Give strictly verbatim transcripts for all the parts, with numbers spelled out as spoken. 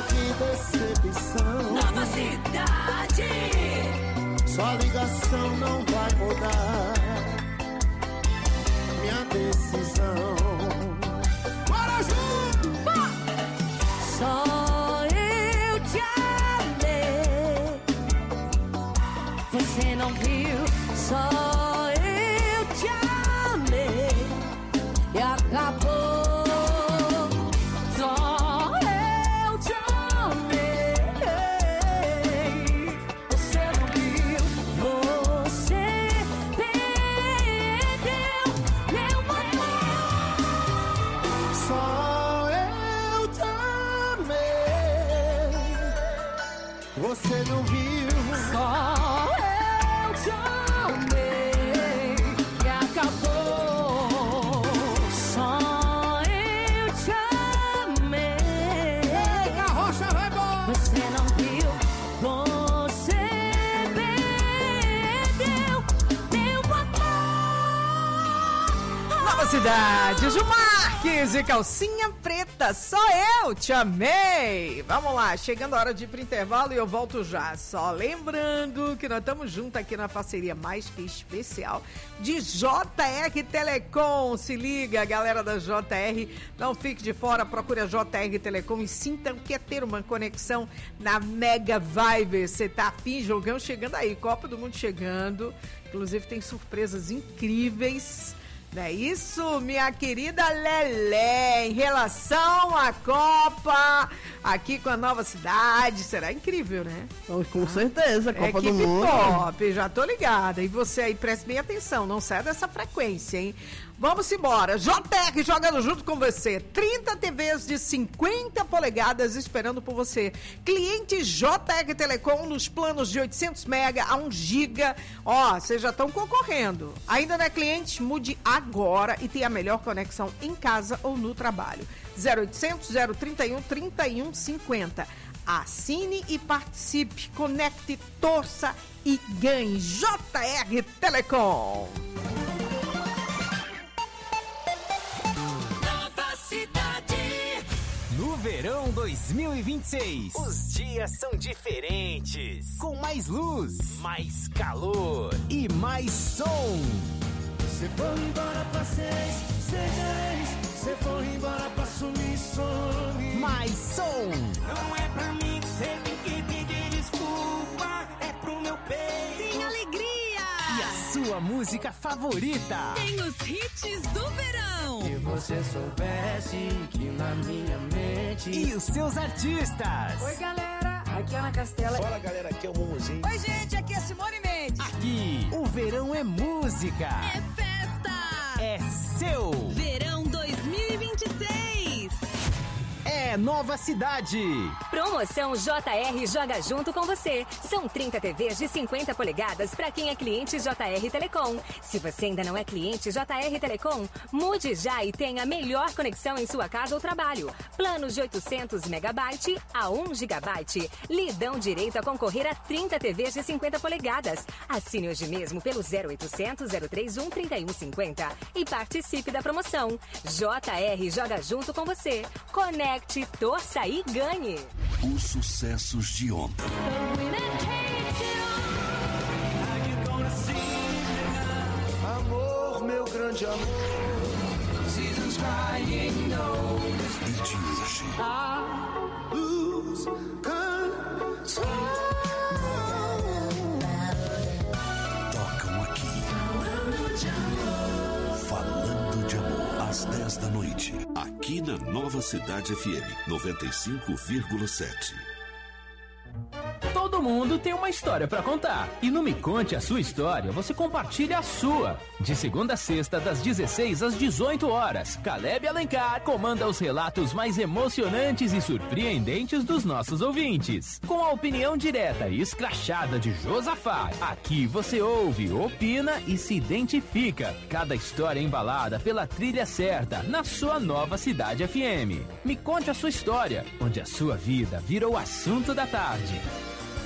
que decepção. Nova Cidade. Sua ligação não vai mudar minha decisão. Bora junto! Só eu te amei, você não viu. Só eu te amei e acabou. Só eu te amei, você não viu. Você perdeu meu amor. Só eu te amei, você não viu. Só eu te amei e acabou. Só eu te amei. Ei, carroça vai embora. Você não viu, você perdeu meu amor. Nova Cidade, Ju Marques e Calcinha Preta, só eu te amei. Vamos lá, chegando a hora de ir pro intervalo e eu volto já. Só lembrando que nós estamos juntos aqui na parceria mais que especial de J R Telecom. Se liga, galera da J R, não fique de fora, procure a J R Telecom e sinta o que é ter uma conexão na Mega Vibe. Você tá afim, jogão chegando aí, Copa do Mundo chegando, inclusive tem surpresas incríveis. Não é isso, minha querida Lelé, em relação à Copa, aqui com a Nova Cidade, será incrível, né? Com certeza, Copa do Equipe Mundo. top, já tô ligada. E você aí, preste bem atenção, não sai dessa frequência, hein? Vamos embora, J R jogando junto com você, trinta T Vs de cinquenta polegadas esperando por você. Cliente J R Telecom nos planos de oitocentos mega a um giga, ó, vocês já estão concorrendo. Ainda não é cliente? Mude agora e tenha a melhor conexão em casa ou no trabalho. zero oitocentos, zero trinta e um, trinta e um cinquenta. Assine e participe, conecte, torça e ganhe. J R Telecom. No verão dois mil e vinte e seis, os dias são diferentes, com mais luz, mais calor e mais som. Se for embora pra seis, seis. Se for embora pra sumir, some. Mais som. Não é pra mim que você tem que pedir desculpa, é pro meu peito. Tem alegria. E a sua música favorita. Tem os hits do verão. Se você soubesse que na minha mente. E os seus artistas. Oi, galera, aqui é Ana Castela. Fala, galera, aqui é o Mumuzinho. Oi, gente, aqui é Simone Mendes. Aqui, o verão é música. É festa. É seu. Verão dois mil e vinte e seis. É Nova Cidade. Promoção J R joga junto com você. São trinta T Vs de cinquenta polegadas para quem é cliente J R Telecom. Se você ainda não é cliente J R Telecom, mude já e tenha a melhor conexão em sua casa ou trabalho. Planos de oitocentos megabytes a um gigabyte. Lhe dão direito a concorrer a trinta T Vs de cinquenta polegadas. Assine hoje mesmo pelo zero oitocentos, zero trinta e um, trinta e um cinquenta e participe da promoção. J R joga junto com você. Conecte, torça e ganhe. Os sucessos de ontem. Amor, meu grande amor. E de hoje. Luz, canção. Tocam aqui. Falando de amor. Às dez da noite. Aqui na Nova Cidade F M noventa e cinco vírgula sete. Todo mundo tem uma história pra contar. E no Me Conte a Sua História, você compartilha a sua. De segunda a sexta, das dezesseis às dezoito horas, Caleb Alencar comanda os relatos mais emocionantes e surpreendentes dos nossos ouvintes. Com a opinião direta e escrachada de Josafá, aqui você ouve, opina e se identifica. Cada história embalada pela trilha certa, na sua Nova Cidade F M. Me Conte a Sua História, onde a sua vida vira o assunto da tarde.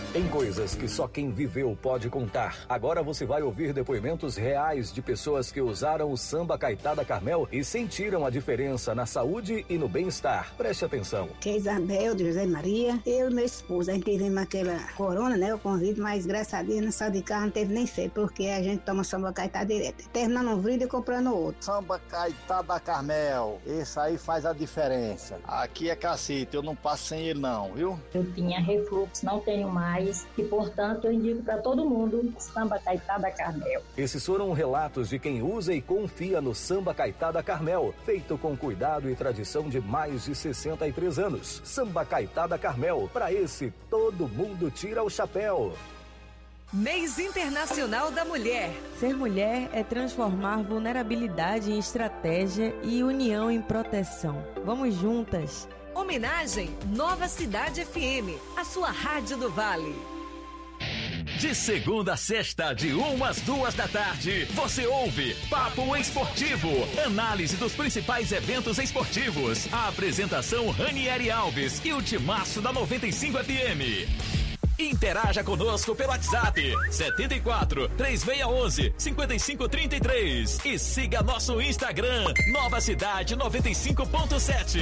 Tem coisas que só quem viveu pode contar. Agora você vai ouvir depoimentos reais de pessoas que usaram o Samba Caetada Carmel e sentiram a diferença na saúde e no bem-estar. Preste atenção. Que é Isabel, de José Maria. Eu e meu esposo, a gente tivemos aquela corona, né, o convite, mas graças a Deus, no sal de carro não teve nem ser, porque a gente toma Samba Caetada direto. Terminando um brinde e comprando outro. Samba Caetada Carmel, esse aí faz a diferença. Aqui é cacete, eu não passo sem ele não, viu? Eu tinha refluxo, não tenho mais. E, portanto, eu indico para todo mundo Samba Caetada Carmel. Esses foram relatos de quem usa e confia no Samba Caetada Carmel, feito com cuidado e tradição de mais de sessenta e três anos. Samba Caetada Carmel, para esse todo mundo tira o chapéu. Mês Internacional da Mulher. Ser mulher é transformar vulnerabilidade em estratégia e união em proteção. Vamos juntas. Homenagem Nova Cidade F M, a sua rádio do Vale. De segunda a sexta, de uma às duas da tarde, você ouve Papo Esportivo, análise dos principais eventos esportivos. A apresentação Ranieri Alves e o timaço da noventa e cinco F M. Interaja conosco pelo WhatsApp setenta e quatro, três seis um um, cinco cinco três três e siga nosso Instagram Nova Cidade noventa e cinco ponto sete.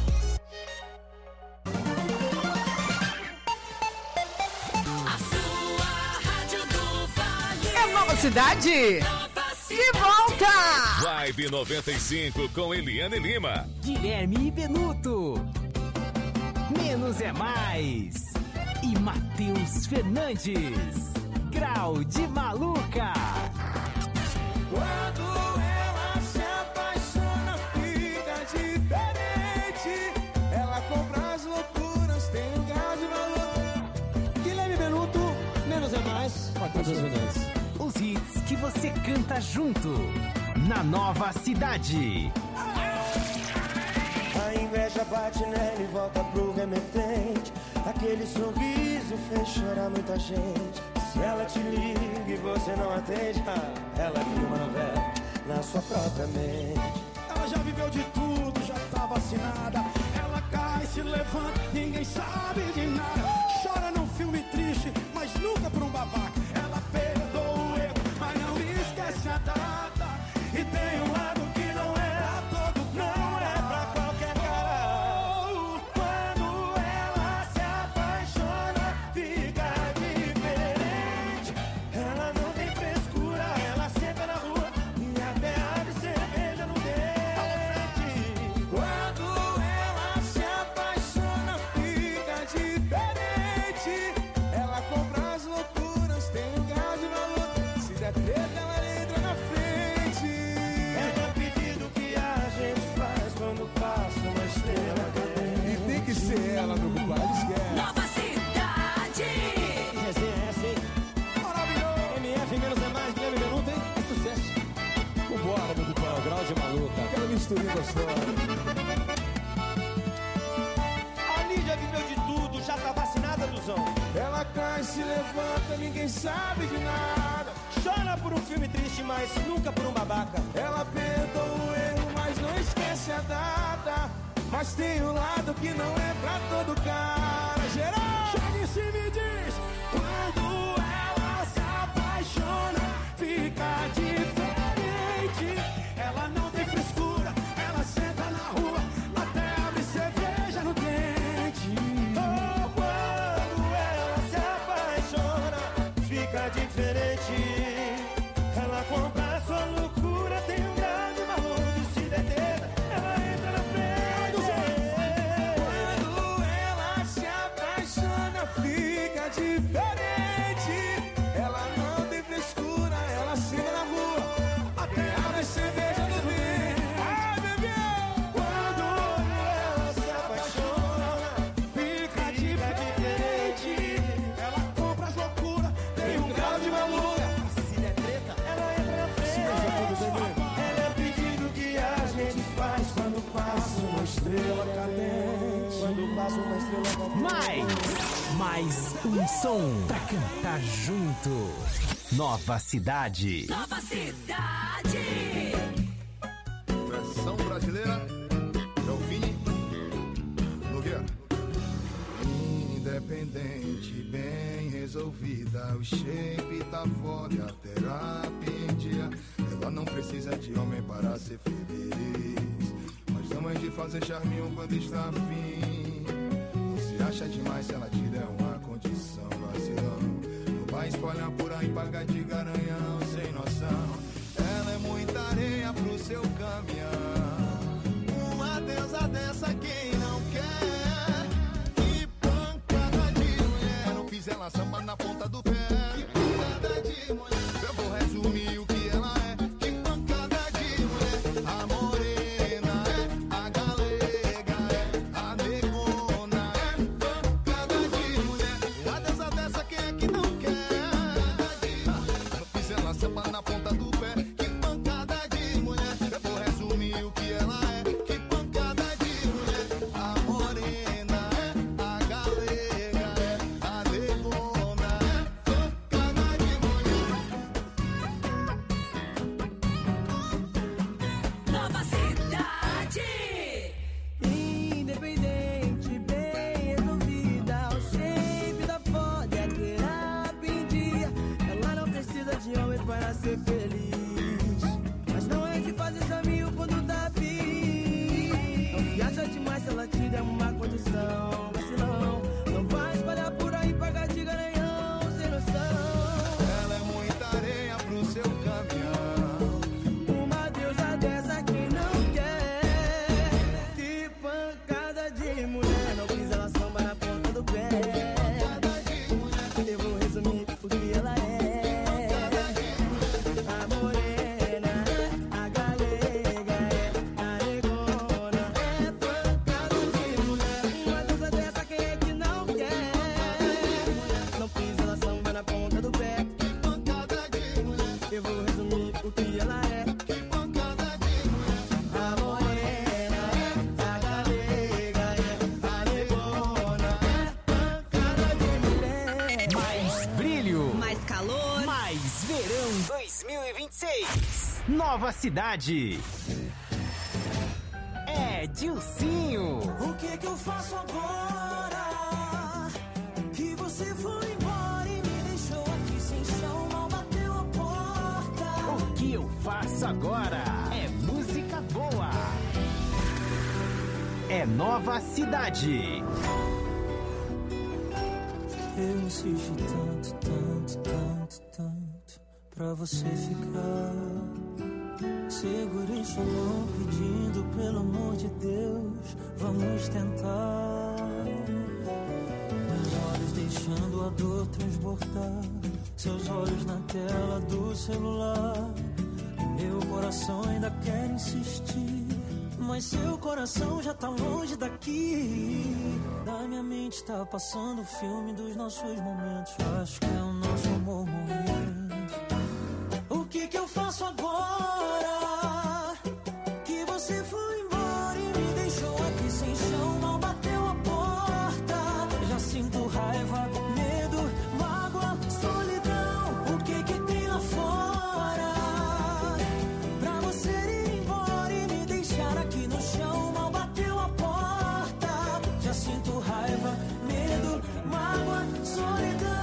Nova Cidade, de volta! Vibe noventa e cinco com Eliane Lima, Guilherme Benuto, Menos é Mais e Matheus Fernandes. Grau de Maluca. Quando ela se apaixona, fica diferente. Ela compra as loucuras, tem um grau de maluca. Guilherme Benuto, Menos é Mais, Matheus Fernandes. Os hits que você canta junto na Nova Cidade. A inveja bate nela e volta pro remetente. Aquele sorriso fez chorar muita gente. Se ela te liga e você não atende, ela cria uma novela na sua própria mente. Ela já viveu de tudo, já tá vacinada. Ela cai, se levanta, ninguém sabe de nada. Chora num filme triste, mas nunca por um babaca. Ela perdoa o erro, mas não esquece a data. E tem um lado que não é a todo, não é pra qualquer cara. Quando ela se apaixona, fica diferente. Ela não tem frescura, ela senta na rua e até abre cerveja no dente. Quando ela se apaixona, fica diferente. Ela compra as loucuras, tem um gás de valor. Se der treta, ela entra na frente. É o pedido que a gente faz quando passa uma estrela cadente. E tem que ser ela, meu compadre, esquece. Nova Cidade. Resenha essa, hein? Maravilhoso. M F Menos é Mais, Guilherme Benuto, hein? É sucesso. Vambora, meu compadre, Grau de Maluca. Aquela misturinha gostosa. A Lídia viveu de tudo, já tá vacinada, Luzão. Ela cai, se levanta, ninguém sabe de nada. Chora por um filme triste, mas nunca por um babaca. Ela perdoa o erro, mas não esquece a data. Mas tem um lado que não é pra todo cara. Geral, chega e se me diz. Quando ela se apaixona, fica diferente. Ela não tem frescura, ela senta na rua, até abre cerveja no dente. Oh, quando ela se apaixona, fica diferente. Ela compra a sua loucura, tem um grande valor de se deter. Ela entra na frente. Quando ela se apaixona, fica diferente. Ela não tem frescura, ela senta na rua, até abre cerveja no dente. Ai, bebê! Quando ela se apaixona, fica diferente. Ela compra as loucuras, tem um grau de valor. Se der treta, ela entra na frente. Ela é o pedido que a gente faz quando passa uma estrela cadente. Quando passa uma estrela cadente. Mais, mais um som pra cantar junto. Nova Cidade. Nova Cidade. Versão brasileira, é o Vini Nogueira. independente, bem resolvida. O shape tá foda e a terapia em dia. Ela não precisa de homem para ser feliz, mas não é de fazer charminho quando está afim. Não se acha demais se ela te der uma condição, vacilão. Não vai espalhar por aí, pagar de garanhão, sem noção. Ela é muita areia pro seu caminhão. Uma deusa dessa quem não quer. Que pancada de mulher. Não fiz ela samba na ponta do pé. Que pancada de mulher. Eu vou resumir o que ela é. Que pancada de mulher. A morena é, a galega é, a negona é. Pancada de mulher. Uma deusa dessa quem é que não quer. Não fiz ela samba na ponta do pé. Que pancada de mulher. Eu vou resumir o que ela é. Que pancada de mulher. A morena é, a galega é, a negona é. Pancada de mulher. Nova cidade. Independente, bem resolvida. O shape da foda é terapia em dia. Ela não precisa de homem para ser feliz, mas não é de fazer caminho quando tá afim. Não se acha demais se ela te der uma condição, vacilão. Não vai espalhar por aí, pagar de garanhão, sem noção. Ela é muita areia pro seu caminhão. Uma deusa dessa quem não quer. Que pancada de mulher. Não fiz ela samba na ponta do pé. Eu vou resumir o que ela é. A morena é, a galega é, a negona é. Pancada de mulher. Uma deusa dessa quem é que não quer. Não fiz ela samba na ponta do pé. Pancada de mulher. Eu vou resumir o que ela é. Que pancada de mulher. A morena é, a galega é, a negona é. Pancada de mulher. Mais brilho, Mais calor. mais verão dois mil e vinte e seis. Nova cidade. É Dilcinho. O que que eu faço agora? Que você foi embora e me deixou aqui sem chão, mal bateu a porta. O que eu faço agora é música boa. É Nova Cidade. Eu insisti tanto, tanto, tanto, tanto pra você ficar. Segurei sua mão pedindo pelo amor de Deus, vamos tentar. Meus olhos deixando a dor transbordar, seus olhos na tela do celular. Meu coração ainda quer insistir, mas seu coração já tá longe daqui. Da minha mente tá passando o filme dos nossos momentos. Acho que é o nosso amor morrendo. O que que eu faço agora? Que você foi embora e me deixou aqui sem chão, mal bateu a porta. Já sinto raiva, medo, mágoa, solidão. O que que tem lá fora? Pra você ir embora e me deixar aqui no chão, mal bateu a porta. Já sinto raiva, medo, mágoa, solidão.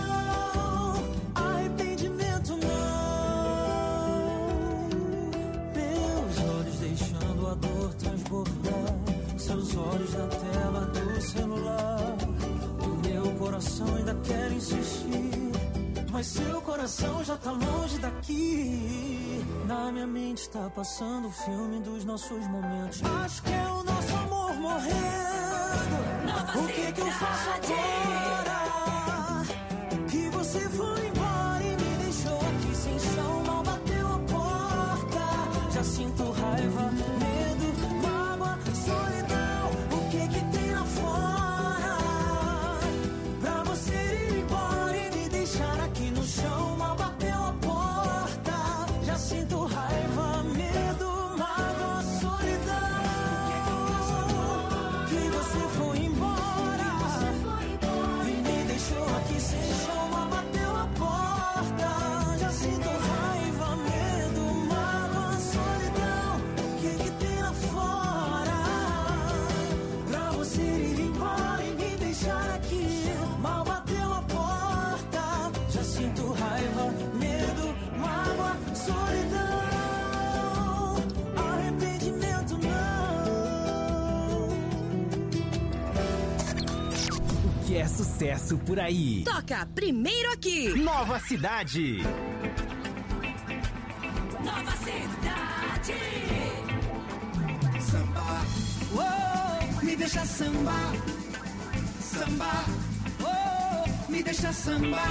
Arrependimento não. Meus olhos deixando a dor transbordar, seus olhos na tela do celular. O meu coração ainda quer insistir, mas seu coração já tá longe daqui. Na minha mente tá passando o filme dos nossos momentos. Acho que é o nosso amor morrendo. O que que eu faço agora? Que você foi embora e me deixou aqui sem chão, mal bateu a porta. Já sinto raiva, medo, mágoa, solidão. O que que tem lá fora? Pra você ir embora e me deixar aqui no chão, mal bateu a porta. Já sinto raiva, medo, mágoa, solidão. Que você foi embora e me deixou aqui sem chão, mal bateu a porta. é sucesso por aí. Toca primeiro aqui. Nova Cidade. Nova Cidade. Samba, oh, me deixa sambar. Samba, oh, me deixa sambar.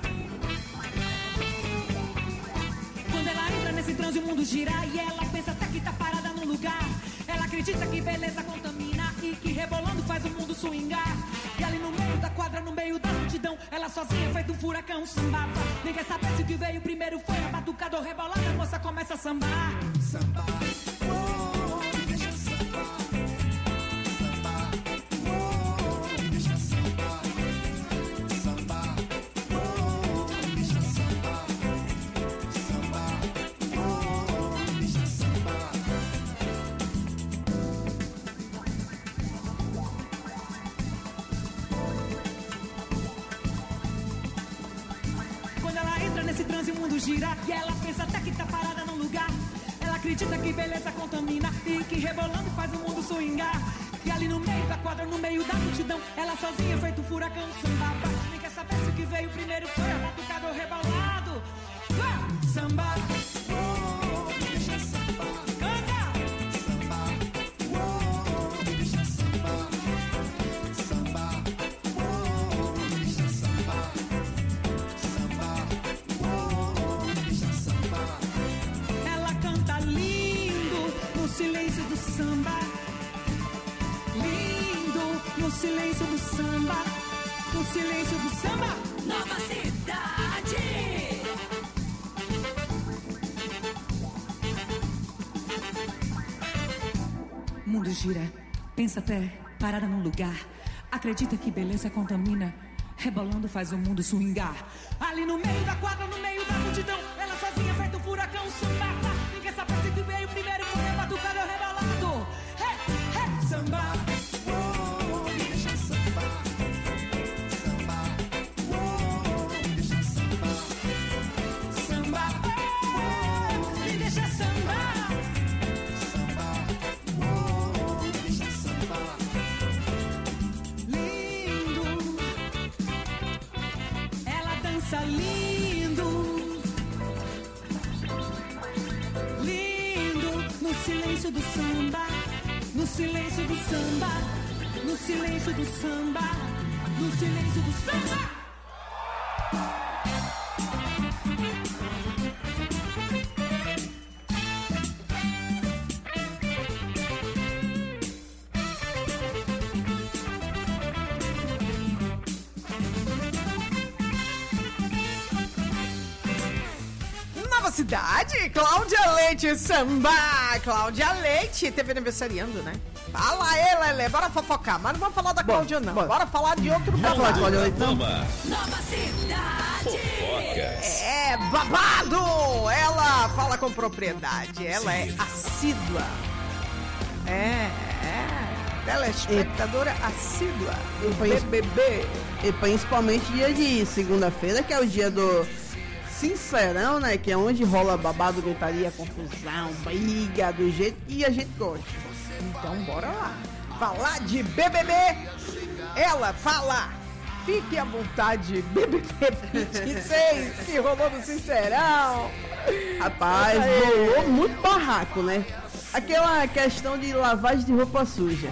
Quando ela entra nesse transe o mundo gira e ela pensa até que tá parada no lugar. Ela acredita que beleza contamina e que rebolando faz o mundo swingar. E ali no meio da quadra, no meio da multidão, ela sozinha feito um furacão sambava. Nem quer saber se o que veio primeiro foi a batucada ou rebolada, a moça começa a sambar. Samba, oh, me deixa sambar. Samba, oh, me deixa sambar. Samba, oh, me deixa sambar. Samba, oh, me deixa sambar. Quando ela entra nesse transe o mundo gira e ela pensa até que tá parada num lugar. Ela acredita que beleza contamina e que rebolando faz o mundo swingar. E ali no meio da quadra, no meio da multidão, ela sozinha feito um furacão sambava. Nem quer saber se o que veio primeiro foi a batucada ou rebolado. Vá! Samba, Oh, me deixa sambar. canta! Samba, oh, me deixa sambar. Samba, oh, me deixa sambar. Samba, oh, me deixa sambar. Ela canta lindo no silêncio do samba. Lindo no silêncio do samba. No silêncio do samba. Nova Cidade. Mundo gira, pensa até parada num lugar. Acredita que beleza contamina, rebolando faz o mundo swingar. Ali no meio da quadra, no meio da multidão, ela sozinha feito um furacão sambava. Ninguém sabe se que veio primeiro foi a batucada ou rebolado. Hey, hey, samba, Oh, me deixa sambar. Samba, oh, me deixa sambar. samba, oh, me deixa sambar. Samba, oh, me deixa sambar. Lindo, ela dança lindo. Lindo, no silêncio do samba. No silêncio do samba. No silêncio do samba. No silêncio do samba. Nova Cidade, Cláudia Leite Samba. Cláudia Leite teve aniversariando, né? Fala aí, Lelê, bora fofocar. Mas não vamos falar da Cláudia, não. Bora, bora falar de outro Vamos falar de Cláudia Leite, não? Nova Cidade. É babado! Ela fala com propriedade, ela é assídua. É, é. Telespectadora assídua do B B B. E principalmente dia de segunda-feira, que é o dia do Sincerão, né? Que é onde rola babado, gritaria, confusão, briga, do jeito que a gente gosta. Então bora lá. Falar de B B B. Ela fala. Fique à vontade, B B B vinte e seis, que rolou no Sincerão. Rapaz, rolou muito barraco, né? Aquela questão de lavagem de roupa suja.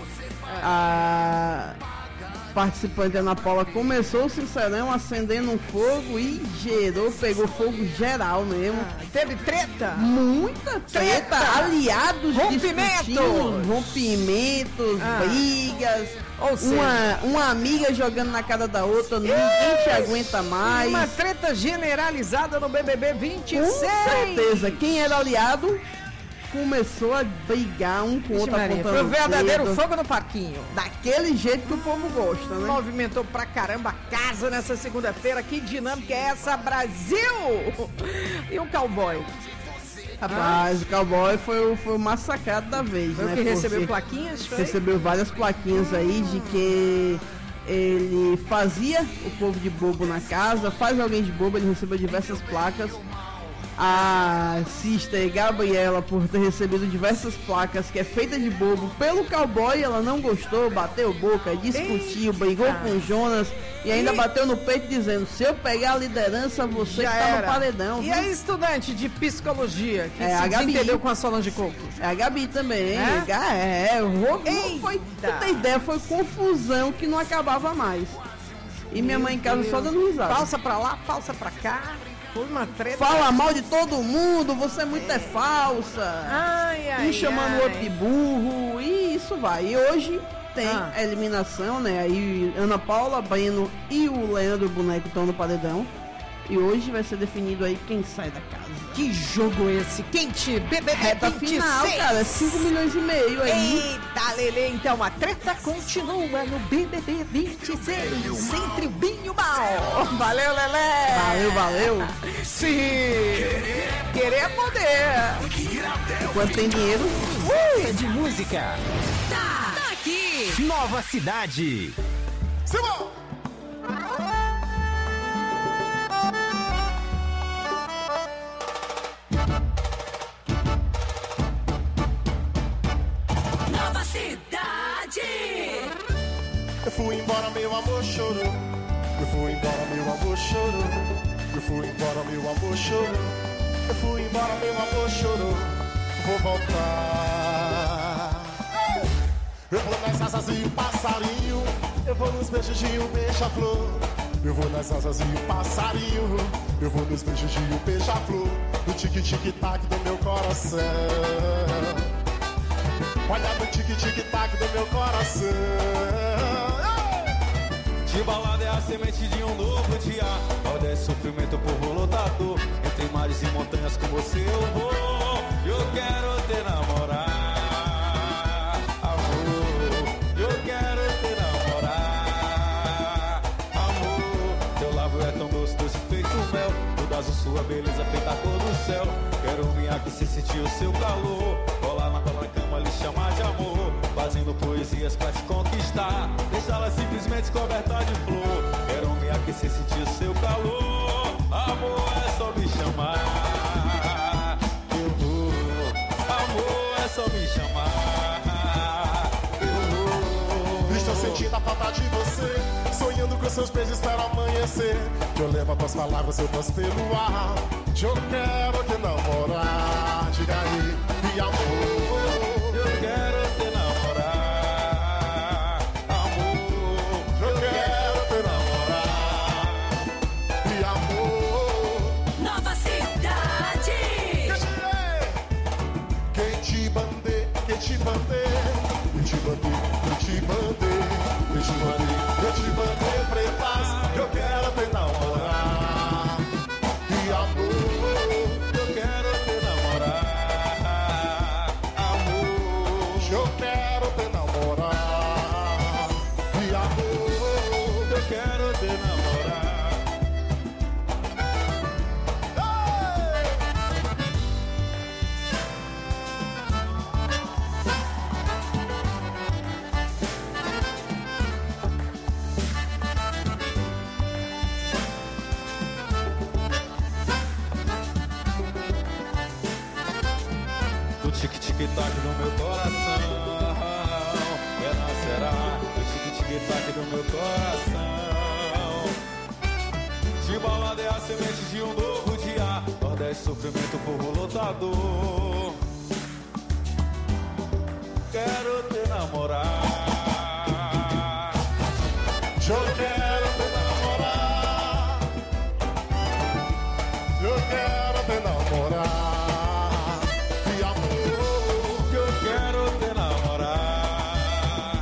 A participante Ana Paula começou o Sincerão acendendo um fogo e gerou, pegou fogo geral mesmo. Ah, teve treta? Muita treta, treta. aliados Rompimentos. discutindo, rompimentos, Ah. brigas. Ou seja, uma, uma amiga jogando na cara da outra, ninguém te aguenta mais. uma treta generalizada no B B B vinte e seis. Com certeza, quem era aliado começou a brigar um com o outro, Maria, apontando foi o verdadeiro dedo. fogo no parquinho. Daquele jeito que o povo gosta, né? Movimentou pra caramba a casa nessa segunda-feira. Que dinâmica é essa, Brasil? E o cowboy? Rapaz, ah. o cowboy foi, o- foi o massacrado da vez, Foi né? o que recebeu Porque plaquinhas, foi? recebeu várias plaquinhas aí de que ele fazia o povo de bobo na casa, faz alguém de bobo, ele recebeu diversas placas. a sister Gabriela por ter recebido diversas placas que é feita de bobo pelo cowboy. Ela não gostou, bateu boca, discutiu, Eita. brigou com o Jonas e ainda e... bateu no peito dizendo: se eu pegar a liderança, você Já que tá era. no paredão. E viu? A estudante de psicologia que é, se a Gabi. entendeu com a Solange Coco? É a Gabi também. É, é, é o foi, pra ter ideia, foi confusão que não acabava mais. E minha Meu mãe em casa Deus. só dando risada. Falsa pra lá, falsa pra cá. Foi uma treta. Fala mal de todo mundo, você muito é, é falsa. Ai, ai, um chamando o outro de burro. E isso vai. E hoje tem ah. a eliminação, né? Aí Ana Paula, Breno e o Leandro Boneco estão no paredão. E hoje vai ser definido aí quem sai da casa. Que jogo esse? Quente, B B B Reta vinte e seis. Final, cara, cinco milhões e meio aí. Eita, Lelê, então a treta continua no B B B vinte e seis, entre o bem e o mal. Valeu, Lelê. Valeu, valeu. Sim, querer é poder. Enquanto tem dinheiro. Uh, de música. Tá, tá aqui. Nova Cidade. Simão. Eu fui embora, meu amor chorou. Eu fui embora, meu amor chorou. Eu fui embora, meu amor chorou. Eu fui embora, meu amor chorou. Vou voltar. Eu vou nas asas e o passarinho. Eu vou nos beijos de um beija-flor. Eu vou nas asas e o passarinho. Eu vou nos beijos de um beija-flor. No tique-tique-tac do meu coração. Olha no tique-tique-tac do meu coração. De balada é a semente de um novo dia. Olha esse sofrimento, povo lutador. Entre mares e montanhas com você eu vou. Eu quero te namorar, amor. Eu quero te namorar, amor. Teu lábio é tão doce, doce feito mel. Toda azul, sua beleza feita a cor do céu. Quero me aquecer, sentir o seu calor. Rolar na tua cama, lhe chamar de amor. Fazendo poesias pra te conquistar. Deixá-la simplesmente coberta de flor. Quero me aquecer, sentir o seu calor. Amor, é só me chamar. Eu vou. Amor, é só me chamar. Eu vou. Estou sentindo a falta de você. Sonhando com seus beijos, espero amanhecer. Que eu levo as tuas palavras, eu posso pelo ar. Eu quero te namorar. Diga aí, e amor. Eu quero te namorar, amor. Eu quero te namorar, e amor. Nova Cidade. Quem te bandei, quem te bandei, quem te bandei, quem te bandei, quem te bandei, quem te bandei, pretas. Eu quero te namorar, e amor. Eu quero te namorar, amor. Eu quero te namorar, e amor. Eu quero te namorar. Do tique-tique-tac no meu coração, renascerá. Do tique-tique-tac no meu coração. De balada é a semente de um novo dia. Nordeste, sofrimento, povo lutador. Quero te namorar. Eu quero te namorar. Eu quero te namorar, e amor. Eu quero te namorar.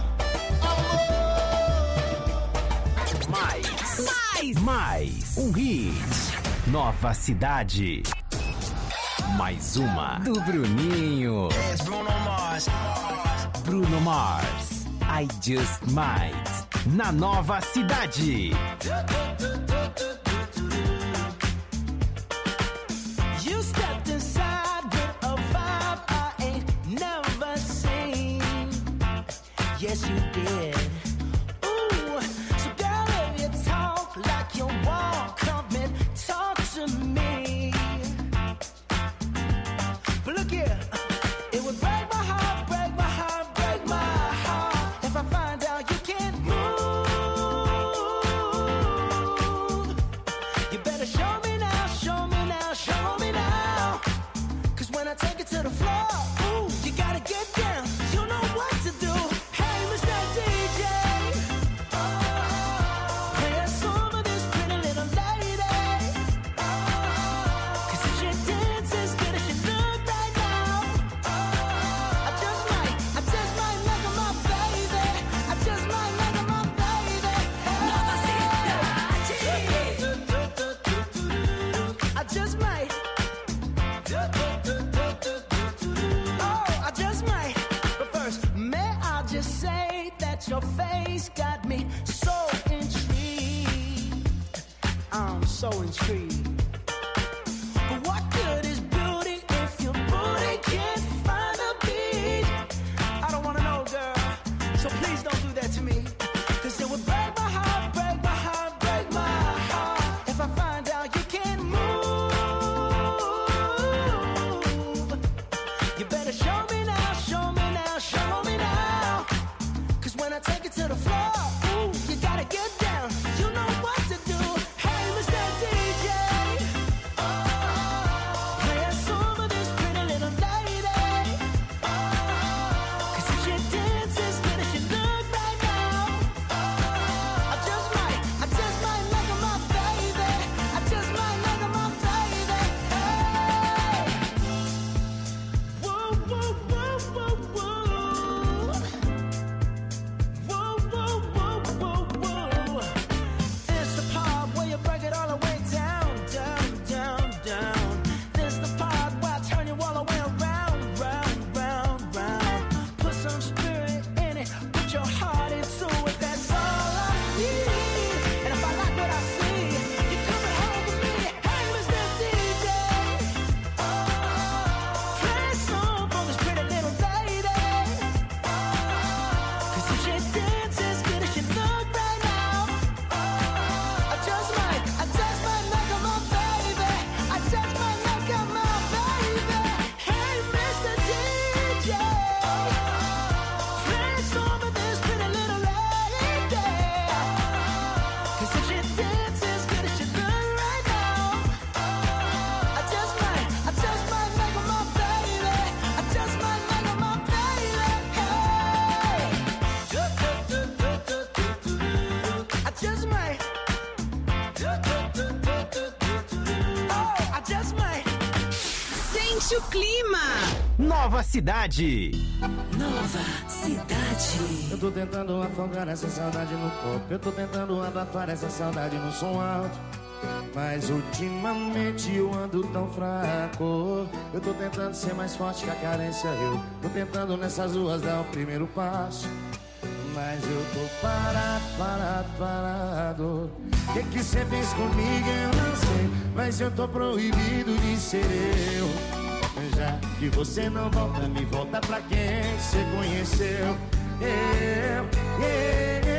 Mais, mais, mais um hit. Nova Cidade. Mais uma do Bruninho. Bruno Mars. Bruno Mars. I Just Might. Na Nova Cidade. You stepped inside with a vibe I ain't never seen. Yes, you did. Ooh, so girl, if you talk like you walk, come and talk to me. so intrigued. But what good is beauty if your booty can't find a beat? I don't wanna know, girl, so please don't do that to me. Cause it would break my heart, break my heart, break my heart if I find out you can't move. You better show me now, show me now, show me now. Cause when I take it to the floor, ooh, you gotta get down. You know what to do. Hey, Mister D J, oh, play a song of this pretty little lady. Oh, cause if she dances good as she look right now, oh, I just might, I just might make her my baby. I just might make her my baby. Hey, whoa, whoa, whoa, whoa, whoa. Whoa, whoa, whoa, whoa, whoa. This the part where you break it all the way down, down, down, down. This the part where I turn you all the way around, round, round, round. Put some spirit in it, put your heart into it, that's all I need. And if I like what I see, you're coming home with me. Hey, Mister D J, oh, play a song for this pretty little lady. Cause if she dances good as she look right now, I just might, I just might make her my baby. I just might make her my baby. Hey, Mister D J, play a song for this pretty little lady. Cause if she dances good as she look right now, I just might, I just might make her my baby. I just might make her my baby. Hey, I just might. Oh, I just might. Sente o clima. Nova Cidade. Nova Cidade. Eu tô tentando afogar essa saudade no copo. Eu tô tentando abafar essa saudade no som alto. Mas ultimamente eu ando tão fraco. Eu tô tentando ser mais forte que a carência. Eu tô tentando nessas ruas dar o primeiro passo. Mas eu tô parado, parado, parado. O que que cê fez comigo eu não sei. Mas eu tô proibido de ser eu. Já que você não volta, me volta pra quem cê conheceu. Eu, eu,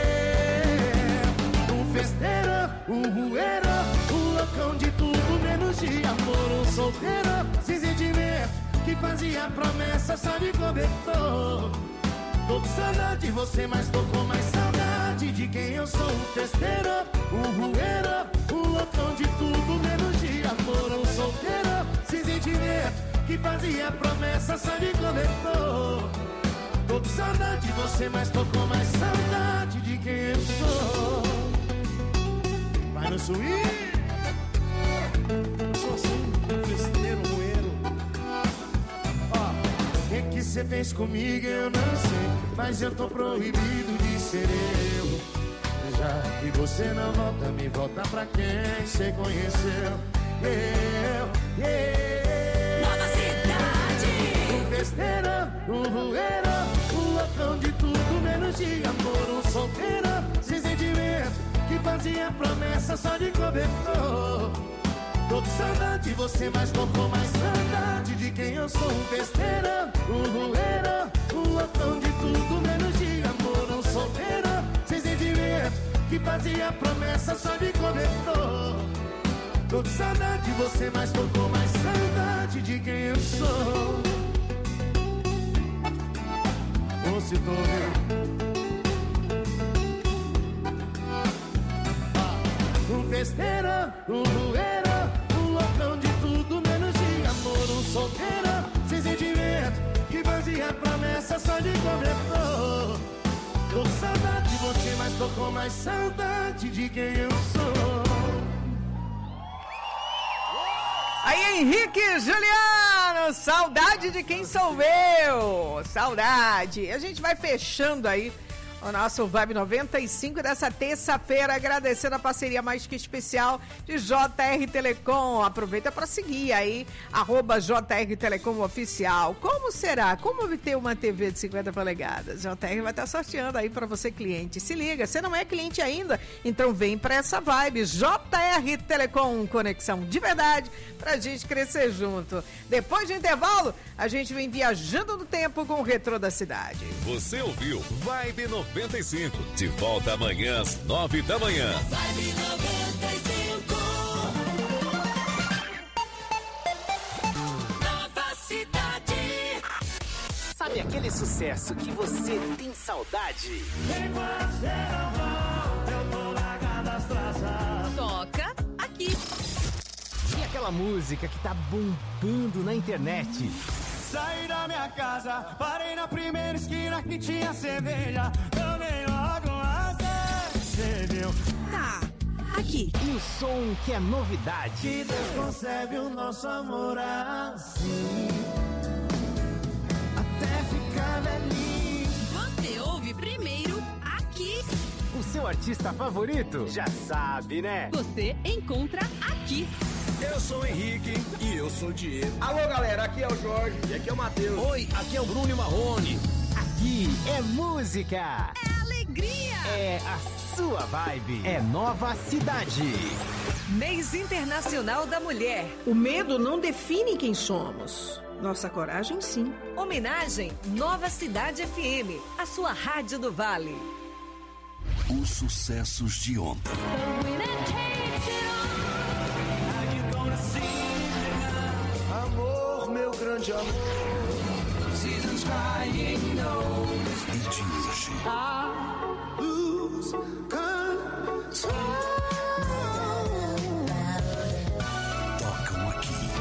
eu. Um festeiro, um rueiro, um loucão de tudo menos de amor. Um solteiro, sem sentimento, que fazia promessa só de cobertor. Tô com saudade de você, mas tô com mais saudade de quem eu sou. Um festeiro, um rueiro, um loucão de tudo menos de amor. Um solteiro, sem sentimento, que fazia promessa só de cobertor. Tô com saudade de você, mas tô com mais saudade de quem eu sou. Vai no swing. Sou assim, um festeiro, um rueiro. Ó, o que que cê fez comigo eu não sei, mas eu tô proibido de ser eu. Já que você não volta, me volta pra quem cê conheceu. Eu, eu. Nova Cidade. Um festeiro, um rueiro, um loucão de tudo menos de amor. Um solteiro, sem sentimento, que fazia promessa só de cobertor. Tô com saudade de você, mas tô com mais saudade de quem eu sou. Um festeiro, um rueiro, um loucão de tudo menos de amor. Um solteiro, sem sentimento, que fazia promessa só de cobertor. Tô com saudade de você, mas tô com mais saudade de quem eu sou. Ô, se tô vendo. Um festeiro, um rueiro, um loucão de tudo menos de amor. Um solteiro, sem sentimento, que fazia promessa só de cobertor. Tô com saudade de você, mas tô com mais saudade de quem eu sou. Aí, Henrique Juliano, saudade de quem sou eu. Saudade. A gente vai fechando aí O nosso Vibe noventa e cinco dessa terça-feira, agradecendo a parceria mais que especial de J R Telecom. Aproveita para seguir aí, arroba J R Telecom Oficial. Como será? Como obter uma T V de cinquenta polegadas? J R vai estar sorteando aí para você, cliente. Se liga, você não é cliente ainda? Então vem para essa vibe. J R Telecom, conexão de verdade pra gente crescer junto. Depois do intervalo, a gente vem viajando no tempo com o Retrô da Cidade. Você ouviu Vibe noventa e cinco. De volta amanhã às nove da manhã. Vibe noventa e cinco. Nova Cidade. Sabe aquele sucesso que você tem saudade? Toca aqui. E aquela música que tá bombando na internet? Saí da minha casa, parei na primeira esquina que tinha cerveja. Tomei logo uma cerveja. Tá, aqui. E o som que é novidade? Que Deus concebe o nosso amor assim, até ficar velhinho. Você ouve primeiro aqui. O seu artista favorito? Já sabe, né? Você encontra aqui. Eu sou o Henrique e eu sou o Diego. Alô, galera, aqui é o Jorge e aqui é o Matheus. Oi, aqui é o Bruno e Marrone. Aqui é música. É alegria. É a sua vibe. É Nova Cidade. Mês Internacional da Mulher. O medo não define quem somos. Nossa coragem, sim. Homenagem Nova Cidade F M, a sua rádio do Vale. Os sucessos de ontem. Amor, meu grande amor. Seasons crying knows. E de hoje. I lose control. Tocam aqui.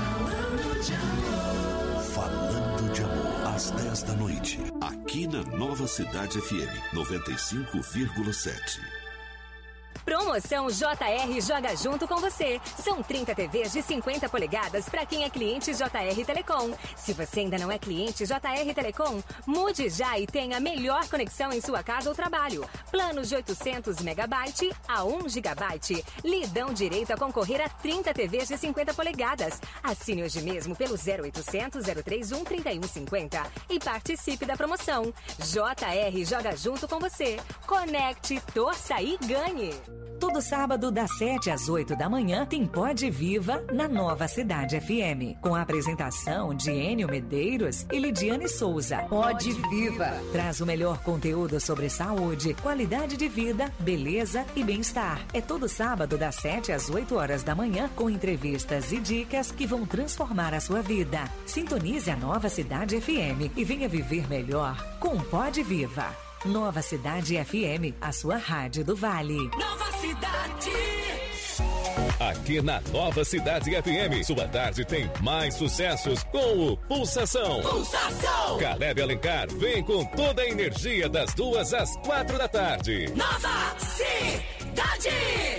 Falando de amor. Às dez da noite. Aqui na Nova Cidade F M noventa e cinco vírgula sete. Promoção J R joga junto com você. São trinta T Vs de cinquenta polegadas para quem é cliente J R Telecom. Se você ainda não é cliente J R Telecom, mude já e tenha a melhor conexão em sua casa ou trabalho. Planos de oitocentos megabytes a um gigabyte. Lhe dão direito a concorrer a trinta T Vs de cinquenta polegadas. Assine hoje mesmo pelo zero oitocentos, zero trinta e um, trinta e um cinquenta e participe da promoção. J R joga junto com você. Conecte, torça e ganhe. Todo sábado, das sete às oito da manhã, tem Pode Viva na Nova Cidade F M, com a apresentação de Enio Medeiros e Lidiane Souza. Pode Viva traz o melhor conteúdo sobre saúde, qualidade de vida, beleza e bem-estar. É todo sábado, das sete às oito horas da manhã, com entrevistas e dicas que vão transformar a sua vida. Sintonize a Nova Cidade F M e venha viver melhor com Pode Viva. Nova Cidade F M, a sua rádio do Vale. Nova Cidade. Aqui na Nova Cidade F M, sua tarde tem mais sucessos com o Pulsação. Pulsação. Caleb Alencar vem com toda a energia das duas às quatro da tarde. Nova Cidade.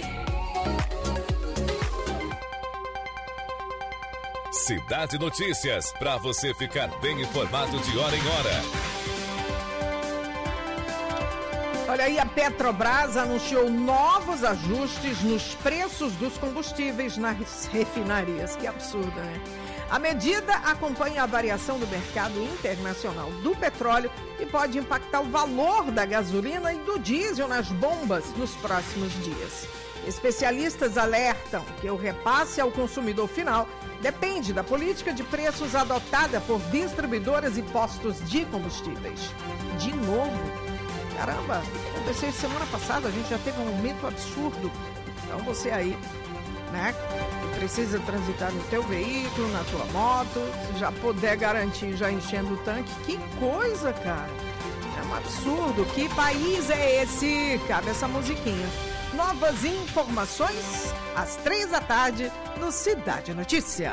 Cidade Notícias, para você ficar bem informado de hora em hora. Olha aí, a Petrobras anunciou novos ajustes nos preços dos combustíveis nas refinarias. Que absurdo, né? A medida acompanha a variação do mercado internacional do petróleo e pode impactar o valor da gasolina e do diesel nas bombas nos próximos dias. Especialistas alertam que o repasse ao consumidor final depende da política de preços adotada por distribuidoras e postos de combustíveis. De novo? Caramba, aconteceu semana passada, a gente já teve um aumento absurdo. Então você aí, né, que precisa transitar no teu veículo, na tua moto, se já puder garantir já enchendo o tanque, que coisa, cara. É um absurdo. Que país é esse? Cabe essa musiquinha. Novas informações às três da tarde no Cidade Notícias.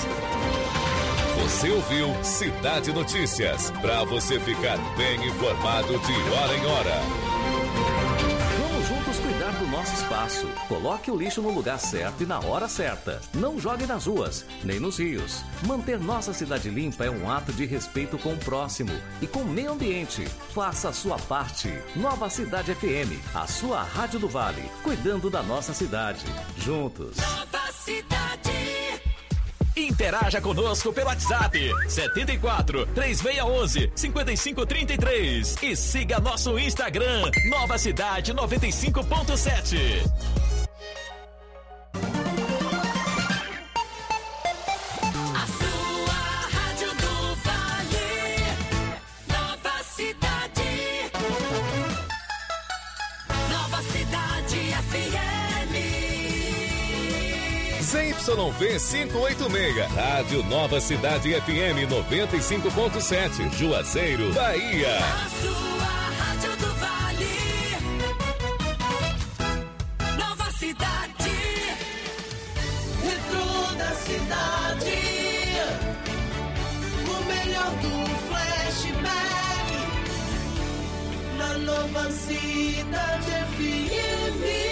Você ouviu Cidade Notícias, para você ficar bem informado de hora em hora. Vamos juntos cuidar do nosso espaço. Coloque o lixo no lugar certo e na hora certa. Não jogue nas ruas, nem nos rios. Manter nossa cidade limpa é um ato de respeito com o próximo e com o meio ambiente. Faça a sua parte. Nova Cidade F M, a sua rádio do Vale, cuidando da nossa cidade. Juntos. Nova Cidade. Interaja conosco pelo WhatsApp setenta e quatro, três seis um um, cinco cinco três três e siga nosso Instagram Nova Cidade noventa e cinco ponto sete. A sua rádio do Vale, Nova Cidade, Nova Cidade F M. Z Y V quinhentos e oitenta e seis, Rádio Nova Cidade F M noventa e cinco ponto sete, Juazeiro, Bahia. A sua rádio do Vale, Nova Cidade, Retro da cidade, o melhor do flashback, na Nova Cidade F M.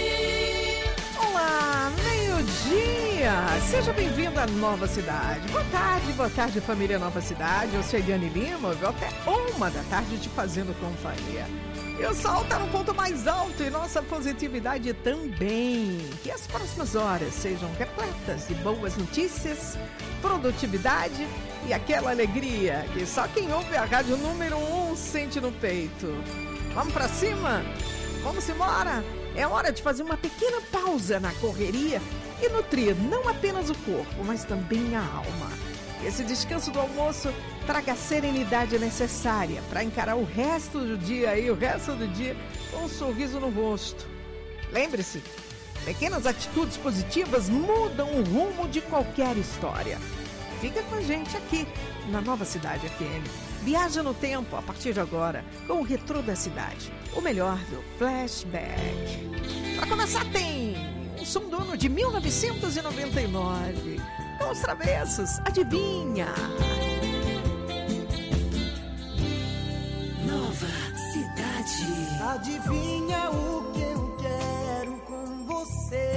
Olá, meio-dia! Seja bem-vindo à Nova Cidade. Boa tarde, boa tarde, família Nova Cidade. Eu sou Eliane Lima, eu vou até uma da tarde te fazendo companhia. E o sol está no ponto mais alto e nossa positividade também. Que as próximas horas sejam repletas de boas notícias, produtividade e aquela alegria que só quem ouve a rádio número um sente no peito. Vamos pra cima? Vamos embora? É hora de fazer uma pequena pausa na correria e nutrir não apenas o corpo, mas também a alma. Esse descanso do almoço traga a serenidade necessária para encarar o resto do dia e o resto do dia com um sorriso no rosto. Lembre-se, pequenas atitudes positivas mudam o rumo de qualquer história. Fica com a gente aqui na Nova Cidade F M. Viaja no tempo a partir de agora com o Retrô da Cidade, o melhor do flashback. Para começar tem um som do ano de mil novecentos e noventa e nove. Com os Travessos, adivinha? Nova Cidade. Adivinha o que eu quero com você?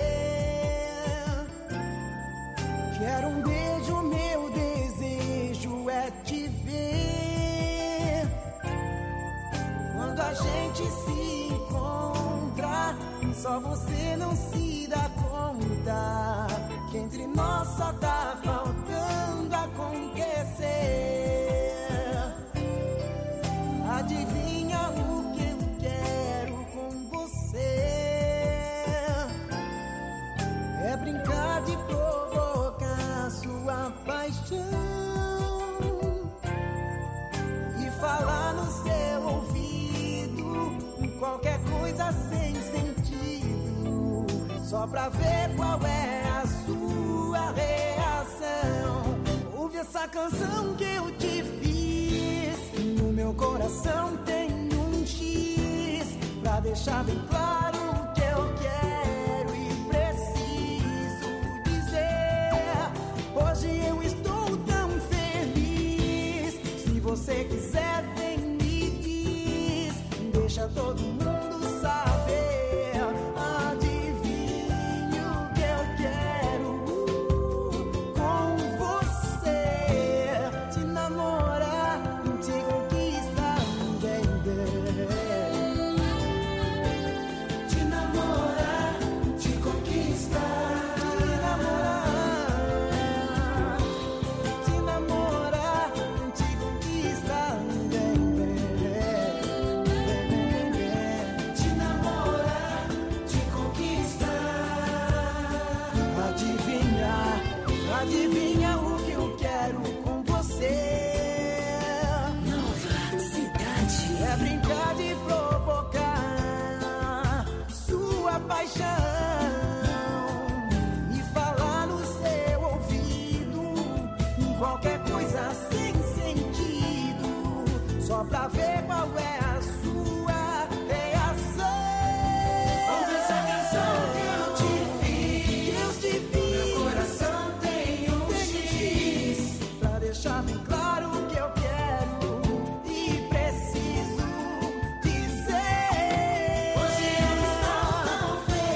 Quero um beijo, meu desejo é te ver. Quando a gente se encontra, só você não se dá conta que entre nós só tá faltando acontecer. Adivinha o que eu quero com você? É brincar de provocar sua paixão e falar no seu ouvido qualquer coisa sem sentido, só pra ver qual é a sua reação. Ouve essa canção que eu te fiz, no meu coração tem um X, pra deixar bem claro o que eu quero e preciso dizer. Hoje eu estou tão feliz, se você quiser vem me diz, deixa todo mundo saber. Adivinha o que eu quero com você? Nova Cidade. É brincar de provocar sua paixão e falar no seu ouvido qualquer coisa sem sentido, só pra ver qual é a sua reação. Ouve essa canção que eu te fiz, que eu te fiz. Deixar bem claro o que eu quero e preciso dizer. Hoje eu estou tão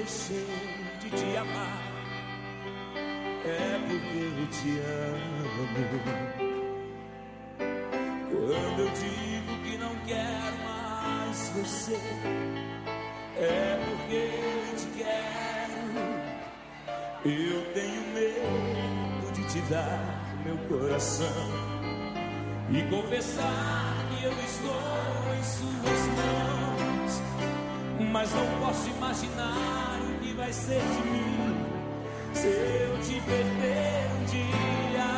deixei de te amar, é porque eu te amo. Quando eu digo que não quero mais você, é porque eu te quero. Eu tenho medo de te dar meu coração e confessar que eu estou em suas mãos, mas não posso imaginar o que vai ser de mim se eu te perder um dia.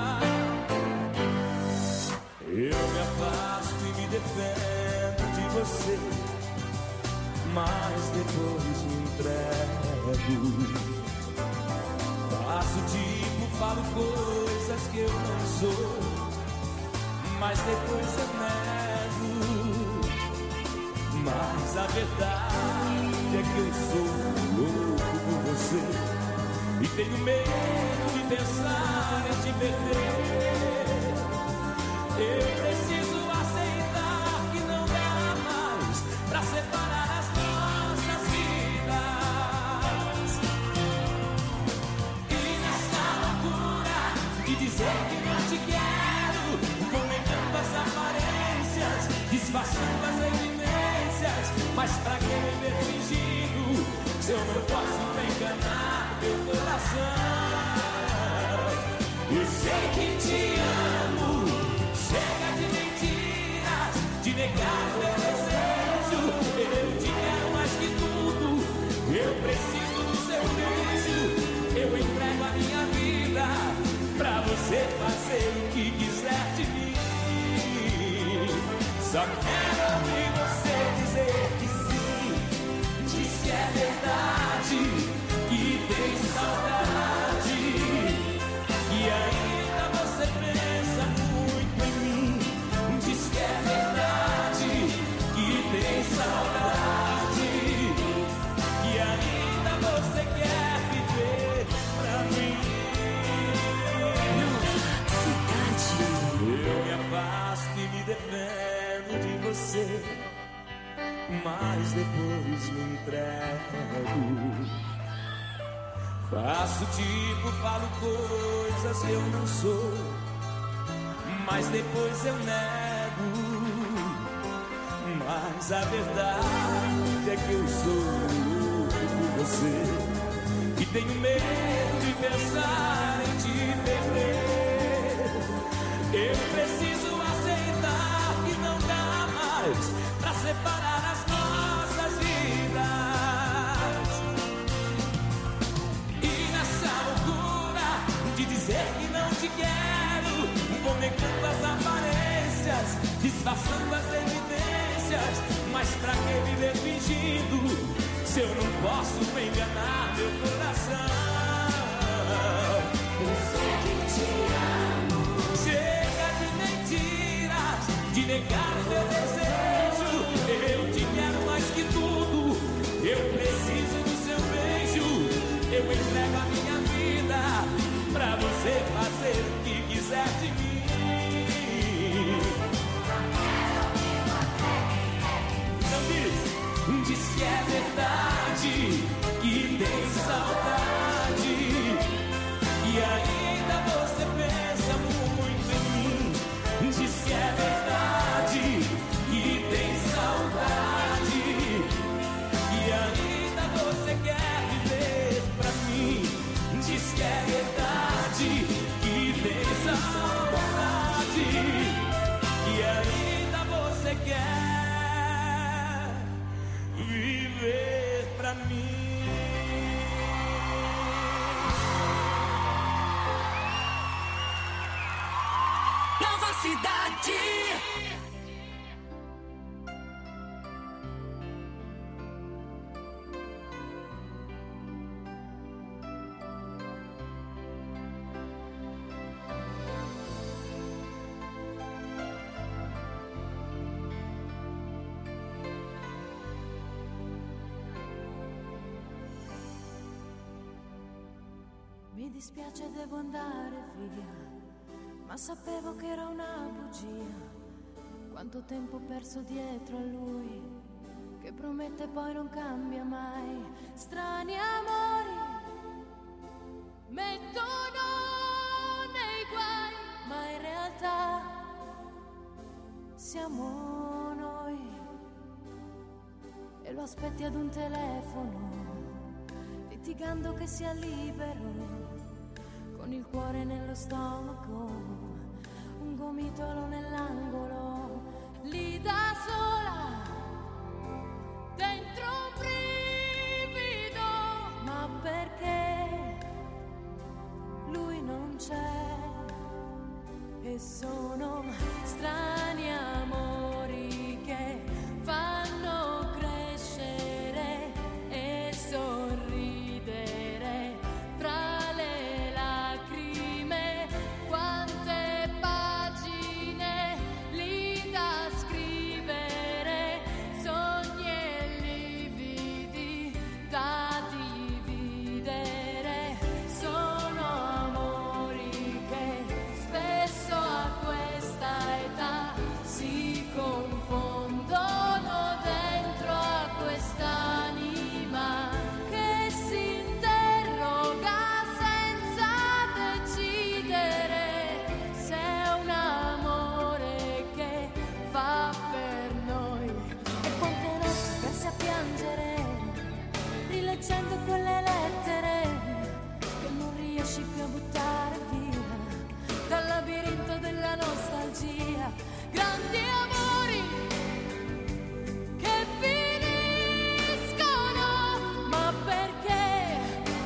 Eu me afasto e me defendo de você, mas depois me entrego. Faço tipo, falo coisas que eu não sou, mas depois eu nego. Mas a verdade é que eu sou louco por você e tenho medo de pensar em te perder. Eu preciso aceitar que não dá mais pra separar as nossas vidas. E nessa loucura de dizer que não te quero, comentando as aparências, disfarçando as evidências, mas pra que viver fingindo se eu não posso me enganar teu coração? Eu sei que te amo. Chega de mentiras, de negar o meu desejo. Eu te quero mais que tudo, eu preciso do seu beijo. Eu entrego a minha vida pra você fazer o que quiser de mim. Só quero ouvir você dizer que sim, diz que é verdade, que tem saudade, que ainda você pensa muito em mim. Diz que é verdade, que tem saudade, que ainda você quer viver pra mim. Eu me afasto e me defendo de você, mas depois me entrego. Faço tipo, falo coisas que eu não sou, mas depois eu nego. Mas a verdade é que eu sou louco por você e tenho medo de pensar em te perder. Eu preciso aceitar que não dá mais pra separar as nossas vidas. E nessa loucura de dizer que não te quero, vou negando as aparências, disfarçando as evidências, mas pra que viver fingindo se eu não posso enganar meu coração? Eu sei que te amo. Chega de mentiras, de negar o meu desejo. Eu te quero mais que tudo, eu preciso do seu beijo. Eu entrego a minha vida pra você fazer o que quiser de mim. Então diz, diz que é verdade, que tem saudade, e ainda você pensa muito em mim. Diz que é verdade, que tem saudade, e ainda você quer viver pra mim. Diz que é verdade, que tem saudade, e ainda você quer viver pra mim. Nova Cidade. Mi dispiace, devo andare via, ma sapevo che era una bugia. Quanto tempo ho perso dietro a lui, che promette poi non cambia mai. Strani amori mettono nei guai, ma in realtà siamo noi. E lo aspetti ad un telefono, litigando che sia libero, con il cuore nello stomaco, un gomitolo nell'angolo, lì da sola, dentro un brivido, ma perché lui non c'è. E sono strani amori che fanno crescere e sorridere tra le lacrime. Quante pagine lì da scrivere, sogni e lividi da dividere. Sono amori che spesso a questa età si confondono dentro a quest'anima che si interroga senza decidere se è un amore che fa per noi. E quante notti persi a piangere, rileggendo quelle lettere che non riesci più a buttare via dal labirinto della nostalgia. Grandi amori che finiscono, ma perché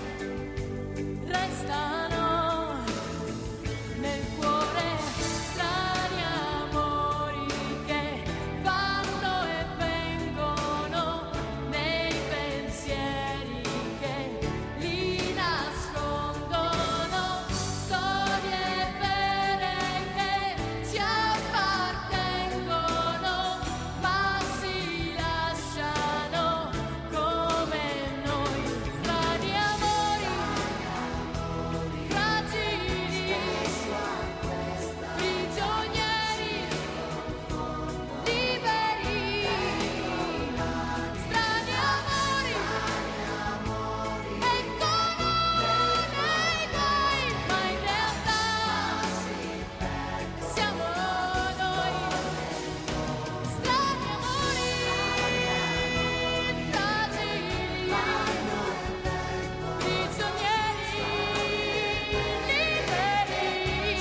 restano nel cuore. Strani amori che vanno e vengono nei pensieri che li nascondono. Storie vere che ci appartengono, ma si lasciano come noi. Strani amori fragili, prigionieri liberi. Strani amori e con nei guai, ma in realtà siamo noi. Strani amori fragili, prigionieri liberi.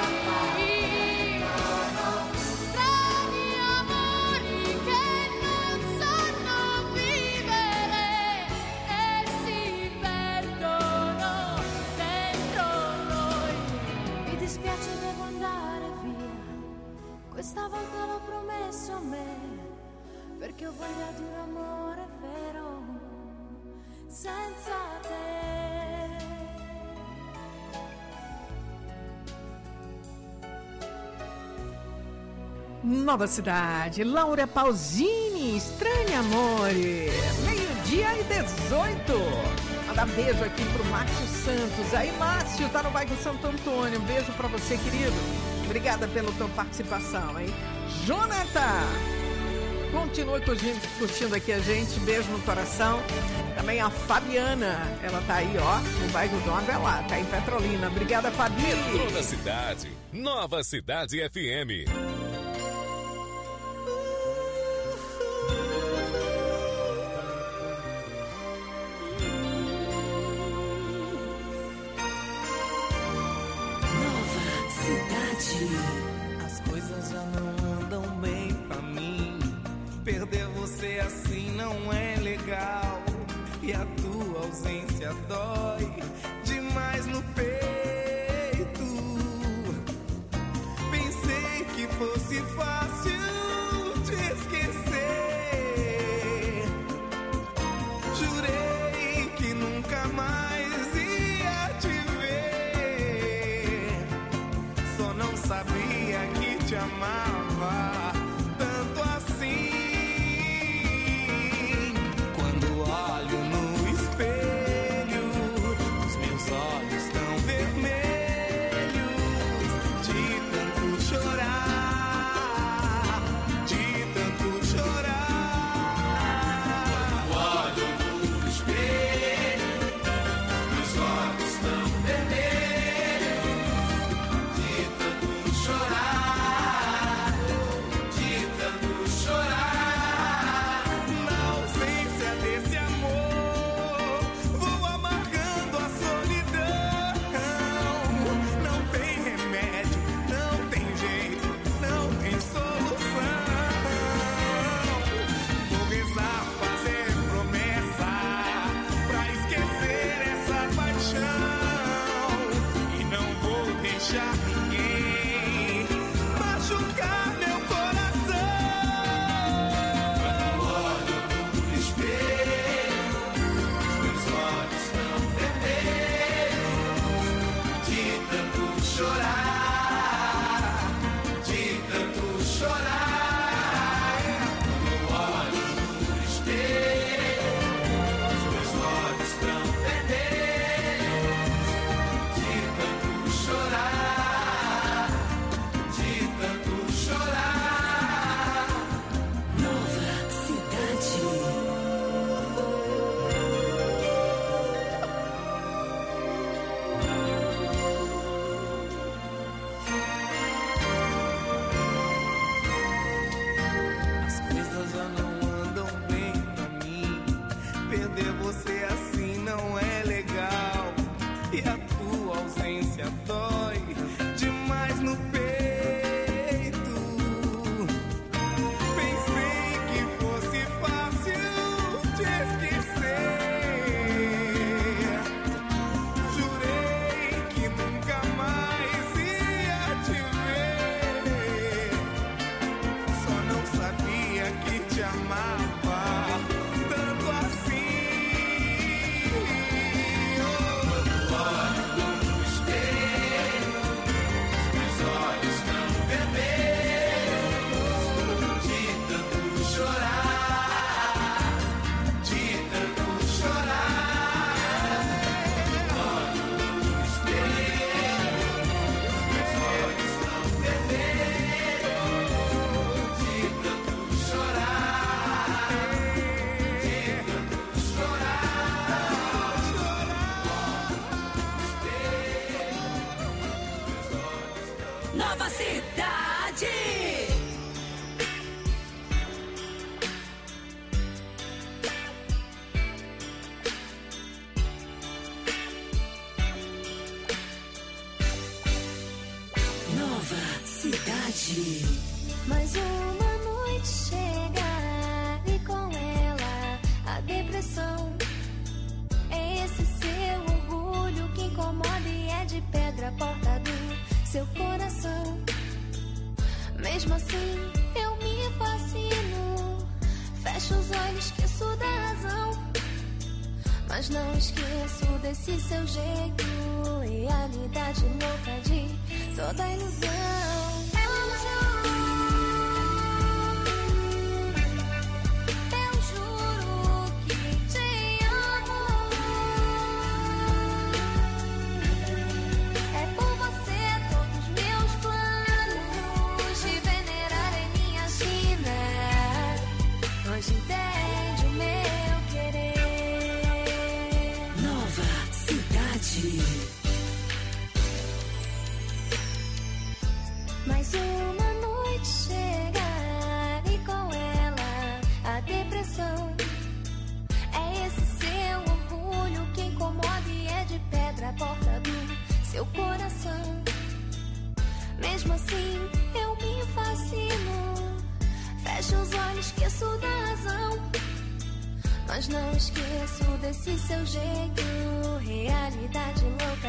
Strani amori che non sanno vivere e si perdono dentro noi. Mi dispiace, devo andare via, questa volta l'ho promesso a me, perché ho voglia di un amore vero senza te. Nova Cidade, Laura Pausini, Estranho Amore, meio-dia e dezoito. Manda beijo aqui pro Márcio Santos. Aí, Márcio, tá no bairro Santo Antônio. Um beijo pra você, querido. Obrigada pela tua participação, hein? Jonathan, continue curtindo, curtindo aqui a gente. Beijo no coração. Também a Fabiana, ela tá aí, ó, no bairro Dom Abelar, tá em Petrolina. Obrigada, Fabi. Metrô da Cidade, Nova Cidade F M. As coisas já não andam bem pra mim. Perder você assim não é legal. E a tua ausência dói demais no peito. Pensei que fosse fácil te esquecer. Jurei que nunca mais ia te ver. Só não sabia que te amava tanto assim. Quando olho no espelho, os meus olhos tão vermelhos de tanto chorar, de tanto chorar. cidade. Mais uma noite chega e com ela a depressão. É esse seu orgulho que incomoda e é de pedra a porta do seu coração. Mesmo assim eu me fascino, fecho os olhos, esqueço da razão, mas não esqueço desse seu jeito, realidade louca de toda ilusão. Entende o meu querer. Nova cidade. Mais uma noite chega e com ela a depressão. É esse seu orgulho que incomoda e é de pedra a porta do seu coração. Mesmo assim eu me fascino, fecho os olhos, esqueço da razão, mas não esqueço desse seu jeito, realidade louca